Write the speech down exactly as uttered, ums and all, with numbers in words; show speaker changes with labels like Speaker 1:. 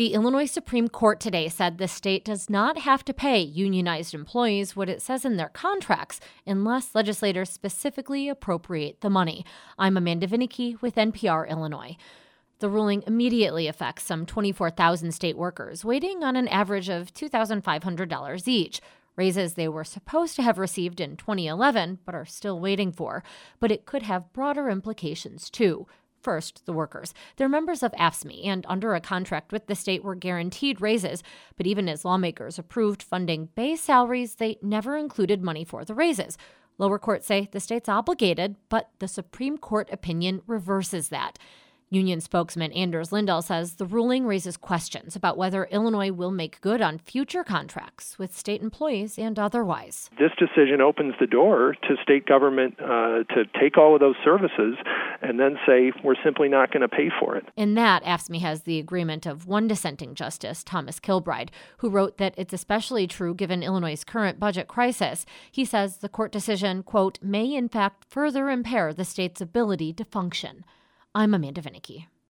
Speaker 1: The Illinois Supreme Court today said the state does not have to pay unionized employees what it says in their contracts unless legislators specifically appropriate the money. I'm Amanda Vinicky with N P R Illinois. The ruling immediately affects some twenty-four thousand state workers, waiting on an average of two thousand five hundred dollars each. Raises they were supposed to have received in twenty eleven, but are still waiting for. But it could have broader implications, too. First, the workers. They're members of A F S C M E and under a contract with the state were guaranteed raises. But even as lawmakers approved funding base salaries, they never included money for the raises. Lower courts say the state's obligated, but the Supreme Court opinion reverses that. Union spokesman Anders Lindahl says the ruling raises questions about whether Illinois will make good on future contracts with state employees and otherwise.
Speaker 2: This decision opens the door to state government uh, to take all of those services and then say we're simply not going to pay for it.
Speaker 1: In that, A F S C M E has the agreement of one dissenting justice, Thomas Kilbride, who wrote that it's especially true given Illinois' current budget crisis. He says the court decision, quote, may in fact further impair the state's ability to function. I'm Amanda Vinicky.